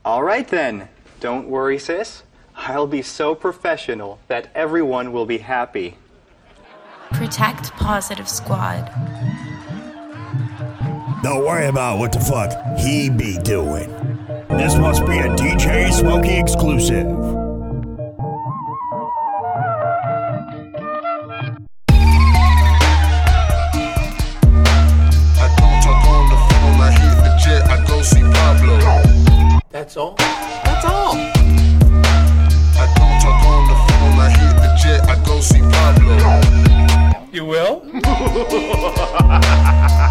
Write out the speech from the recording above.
All right then. Don't worry, sis. I'll be so professional that everyone will be happy. Protect Positive Squad. Don't worry about what the fuck he be doing. This must be a DJ Smokey exclusive. I don't talk on the phone, I hit the jet, I go see Pablo. That's all? That's all. I don't talk on the phone, I hit the jet, I go see Pablo. You will?